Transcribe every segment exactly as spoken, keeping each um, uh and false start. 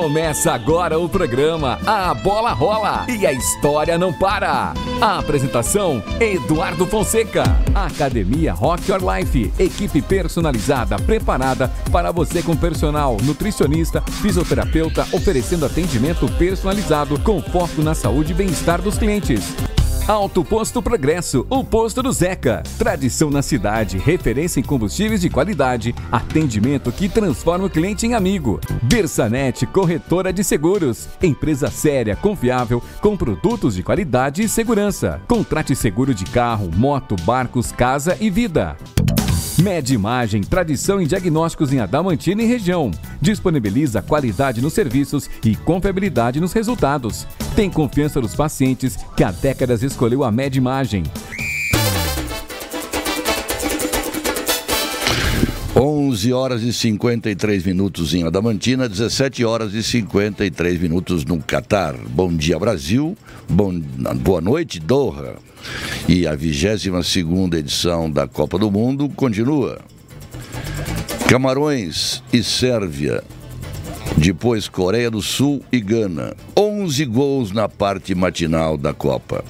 Começa agora o programa A Bola Rola e a história não para. A apresentação, Eduardo Fonseca. Academia Rock Your Life, equipe personalizada preparada para você com personal, nutricionista, fisioterapeuta, oferecendo atendimento personalizado com foco na saúde e bem-estar dos clientes. Alto Posto Progresso, o posto do Zeca. Tradição na cidade, referência em combustíveis de qualidade, atendimento que transforma o cliente em amigo. Bersanet, corretora de seguros. Empresa séria, confiável, com produtos de qualidade e segurança. Contrate seguro de carro, moto, barcos, casa e vida. Med Imagem, tradição em diagnósticos em Adamantina e região. Disponibiliza qualidade nos serviços e confiabilidade nos resultados. Tem confiança dos pacientes que há décadas escolheu a Med Imagem. onze horas e cinquenta e três minutos em Adamantina, dezessete horas e cinquenta e três minutos no Catar. Bom dia, Brasil. Bom, boa noite, Doha. E a vigésima segunda edição da Copa do Mundo continua. Camarões e Sérvia. Depois Coreia do Sul e Gana. onze gols na parte matinal da Copa.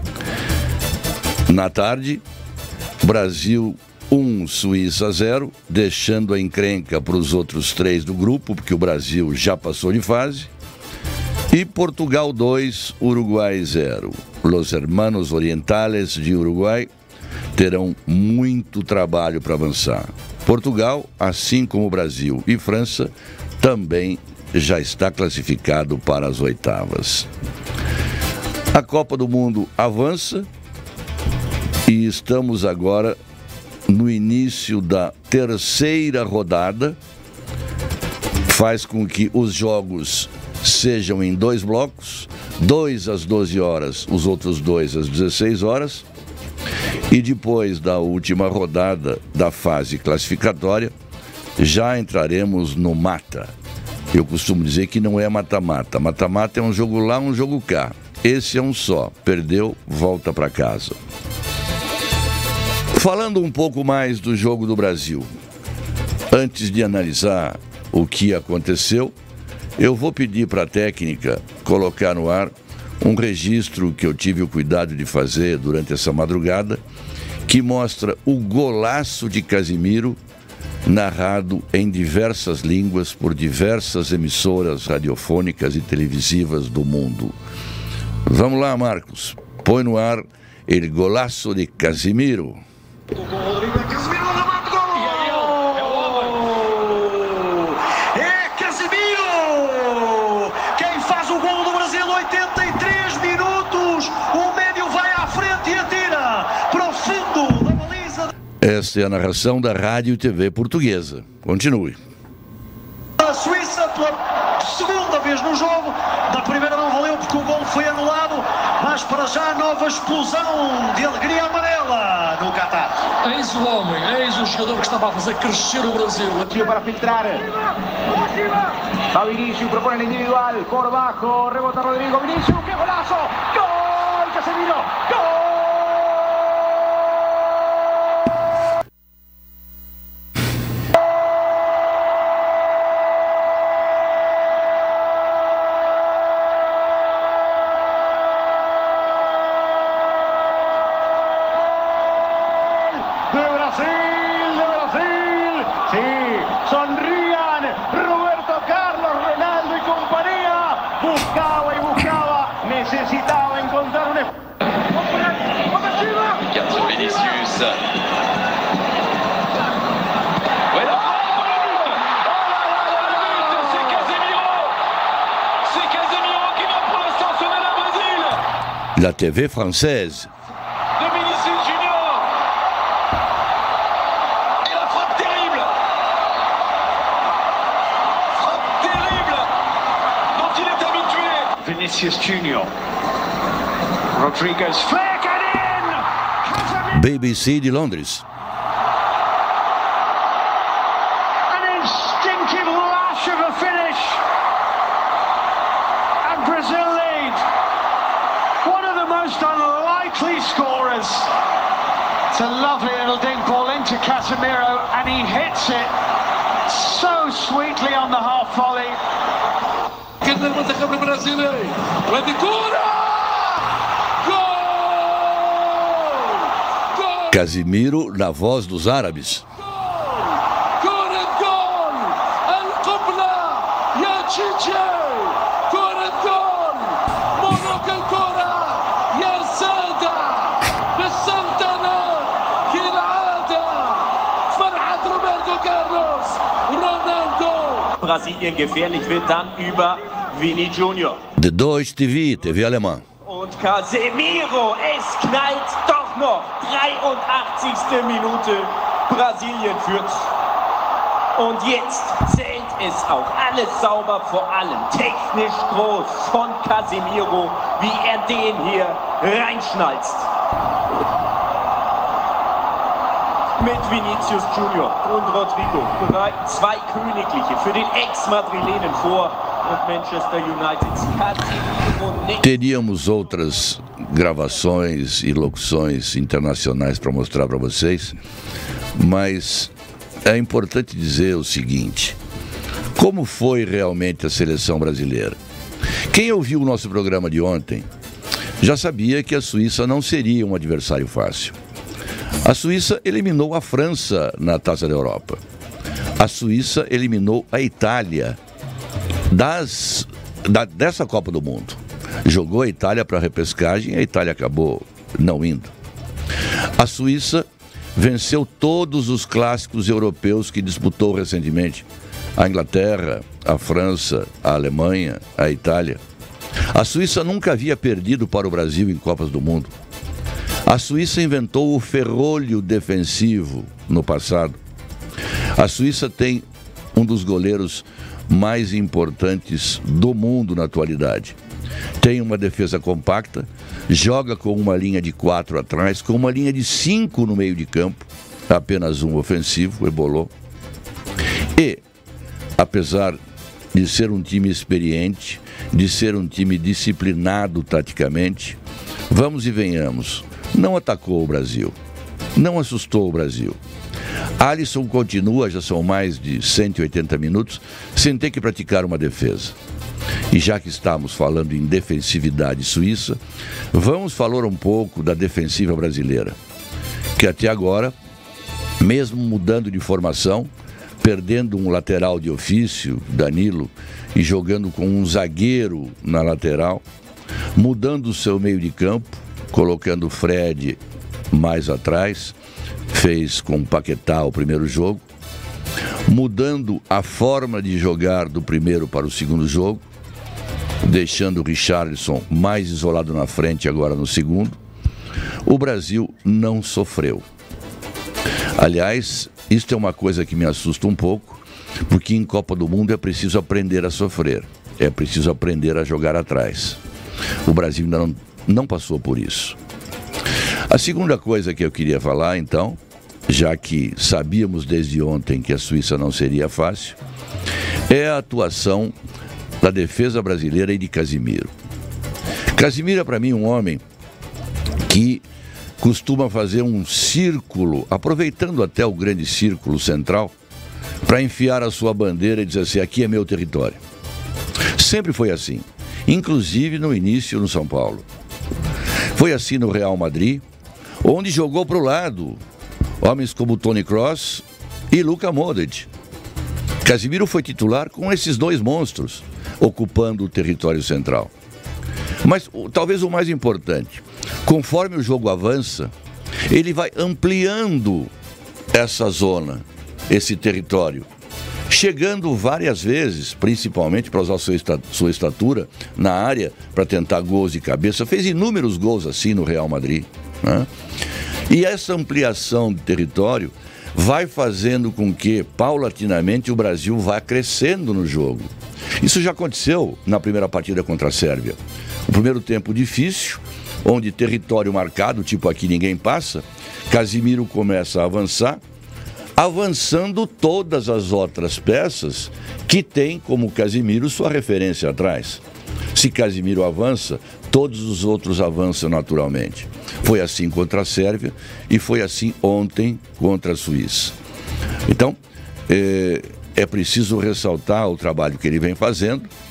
Na tarde, Brasil um, Suíça zero, deixando a encrenca para os outros três do grupo, porque o Brasil já passou de fase. E Portugal dois, Uruguai zero. Los hermanos orientales de Uruguai terão muito trabalho para avançar. Portugal, assim como o Brasil e França, também já está classificado para as oitavas. A Copa do Mundo avança e estamos agora no início da terceira rodada. Faz com que os jogos sejam em dois blocos, dois às doze horas, os outros dois às dezesseis horas. E depois da última rodada da fase classificatória, já entraremos no mata. Eu costumo dizer que não é mata-mata. Mata-mata é um jogo lá, um jogo cá. Esse é um só. Perdeu, volta para casa. Falando um pouco mais do jogo do Brasil, antes de analisar o que aconteceu, eu vou pedir para a técnica colocar no ar um registro que eu tive o cuidado de fazer durante essa madrugada, que mostra o golaço de Casimiro, narrado em diversas línguas por diversas emissoras radiofônicas e televisivas do mundo. Vamos lá, Marcos. Põe no ar el golaço de Casimiro. Esta é a narração da Rádio e T V Portuguesa. Continue. A Suíça pela segunda vez no jogo. Da primeira não valeu porque o gol foi anulado. Mas para já nova explosão de alegria amarela no Catar. Eis o homem, eis o jogador que estava a fazer crescer o Brasil. Aqui para filtrar. Va Vinicius, propone el individual. Por bajo, rebota Rodrigo. Vinicius, qué golazo. Gol, Casemiro. Gol. Necesitaba encontrar un... Regarde Vinicius. Voilà. C'est Casemiro. C'est Casemiro qui va pour l'instant sauver le Brésil. La T V française. De Vinicius Junior. Et la frappe terrible. Frappe terrible dont il est habitué. Vinicius Junior. Rodriguez flick it in. B B C de Londres. An instinctive lash of a finish. And Brazil lead. One of the most unlikely scorers. It's a lovely little dink ball into Casemiro and he hits it so sweetly on the half volley. المنتخب البرازيلي وهذه كرة جول. Casimiro na voz dos árabes. كرة جول القبلة يا تشيتشي. كرة جول مبروك الكرة يا سادة بالسلطنة كالعادة. فرحة روبرتو كارلوس رونالدو. Brasilien gefährlich wird dann über Vini Junior. The Deutsche T V, T V alemã. Und Casemiro, es knallt doch noch. dreiundachtzigste Minute, Brasilien führt. Und jetzt zählt es auch alles sauber, vor allem technisch groß von Casemiro, wie er den hier reinschnalzt. Mit Vinicius Junior und Rodrigo bereiten zwei Königliche für den Ex-Madrilenen vor. Und Manchester United Casemiro. Teríamos outras gravações e locuções internacionais para mostrar para vocês, mas é importante dizer o seguinte: como foi realmente a seleção brasileira? Quem ouviu o nosso programa de ontem já sabia que a Suíça não seria um adversário fácil. A Suíça eliminou a França na Taça da Europa. A Suíça eliminou a Itália das, da, dessa Copa do Mundo. Jogou a Itália para a repescagem e a Itália acabou não indo. A Suíça venceu todos os clássicos europeus que disputou recentemente. A Inglaterra, a França, a Alemanha, a Itália. A Suíça nunca havia perdido para o Brasil em Copas do Mundo. A Suíça inventou o ferrolho defensivo no passado. A Suíça tem um dos goleiros mais importantes do mundo na atualidade. Tem uma defesa compacta, joga com uma linha de quatro atrás, com uma linha de cinco no meio de campo, apenas um ofensivo, Ebolô. E, apesar de ser um time experiente, de ser um time disciplinado taticamente, vamos e venhamos, não atacou o Brasil, não assustou o Brasil. Alisson continua, já são mais de cento e oitenta minutos, sem ter que praticar uma defesa. E já que estamos falando em defensividade suíça, vamos falar um pouco da defensiva brasileira, que até agora, mesmo mudando de formação, perdendo um lateral de ofício, Danilo, e jogando com um zagueiro na lateral, mudando o seu meio de campo, colocando o Fred mais atrás, fez com o Paquetá o primeiro jogo, mudando a forma de jogar do primeiro para o segundo jogo, deixando o Richarlison mais isolado na frente agora no segundo, o Brasil não sofreu. Aliás, isto é uma coisa que me assusta um pouco, porque em Copa do Mundo é preciso aprender a sofrer, é preciso aprender a jogar atrás. O Brasil ainda não, não passou por isso. A segunda coisa que eu queria falar, então, já que sabíamos desde ontem que a Suíça não seria fácil, é a atuação da defesa brasileira e de Casimiro. Casimiro é para mim um homem que costuma fazer um círculo, aproveitando até o grande círculo central, para enfiar a sua bandeira e dizer assim, aqui é meu território. Sempre foi assim, inclusive no início no São Paulo. Foi assim no Real Madrid, onde jogou para o lado homens como Toni Kroos e Luka Modric. Casimiro foi titular com esses dois monstros, ocupando o território central. Mas talvez o mais importante, conforme o jogo avança, ele vai ampliando essa zona, esse território, chegando várias vezes, principalmente para usar sua estatura na área, para tentar gols de cabeça. Fez inúmeros gols assim no Real Madrid, né? E essa ampliação de território vai fazendo com que, paulatinamente, o Brasil vá crescendo no jogo. Isso já aconteceu na primeira partida contra a Sérvia. O primeiro tempo difícil, onde território marcado, tipo aqui ninguém passa, Casimiro começa a avançar, avançando todas as outras peças que tem como Casimiro sua referência atrás. Se Casimiro avança, todos os outros avançam naturalmente. Foi assim contra a Sérvia e foi assim ontem contra a Suíça. Então, é, é preciso ressaltar o trabalho que ele vem fazendo,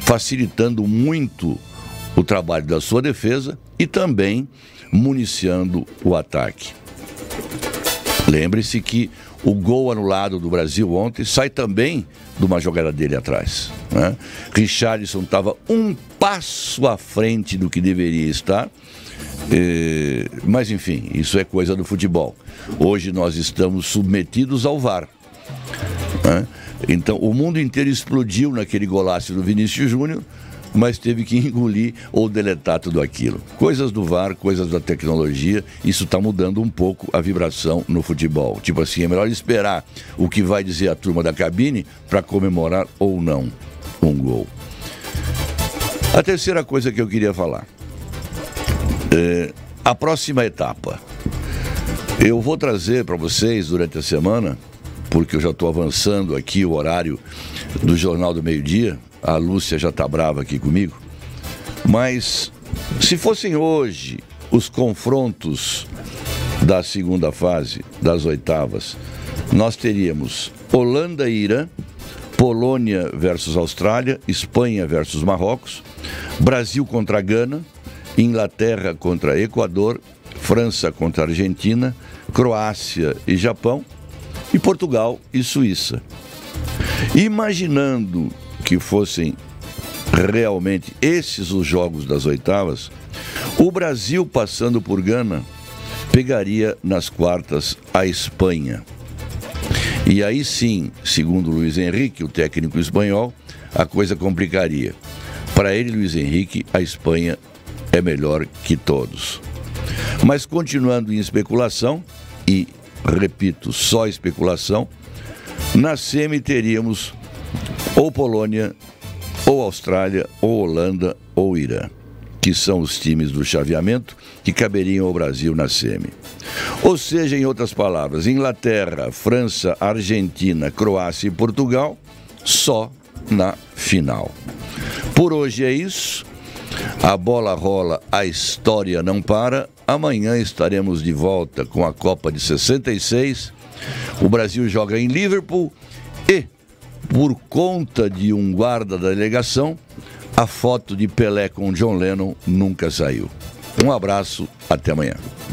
facilitando muito o trabalho da sua defesa e também municiando o ataque. Lembre-se que o gol anulado do Brasil ontem sai também de uma jogada dele atrás, né? Richarlison estava um passo à frente do que deveria estar, eh, mas enfim, isso é coisa do futebol. Hoje nós estamos submetidos ao V A R, né? Então o mundo inteiro explodiu naquele golaço do Vinícius Júnior, mas teve que engolir ou deletar tudo aquilo. Coisas do V A R, coisas da tecnologia, isso está mudando um pouco a vibração no futebol. Tipo assim, é melhor esperar o que vai dizer a turma da cabine para comemorar ou não um gol. A terceira coisa que eu queria falar, é a próxima etapa. Eu vou trazer para vocês durante a semana, porque eu já estou avançando aqui o horário do Jornal do Meio-Dia. A Lúcia já está brava aqui comigo. Mas se fossem hoje os confrontos da segunda fase, das oitavas, nós teríamos Holanda e Irã, Polônia versus Austrália, Espanha versus Marrocos, Brasil contra Gana, Inglaterra contra Equador, França contra Argentina, Croácia e Japão, e Portugal e Suíça. Imaginando que fossem realmente esses os jogos das oitavas, o Brasil, passando por Gana, pegaria nas quartas a Espanha. E aí sim, segundo Luiz Henrique, o técnico espanhol, a coisa complicaria. Para ele, Luiz Henrique, a Espanha é melhor que todos. Mas continuando em especulação, e repito, só especulação, na semi teríamos ou Polônia, ou Austrália, ou Holanda, ou Irã, que são os times do chaveamento que caberiam ao Brasil na semi. Ou seja, em outras palavras, Inglaterra, França, Argentina, Croácia e Portugal, só na final. Por hoje é isso. A bola rola, a história não para. Amanhã estaremos de volta com a Copa de sessenta e seis. O Brasil joga em Liverpool e, por conta de um guarda da delegação, a foto de Pelé com John Lennon nunca saiu. Um abraço, até amanhã.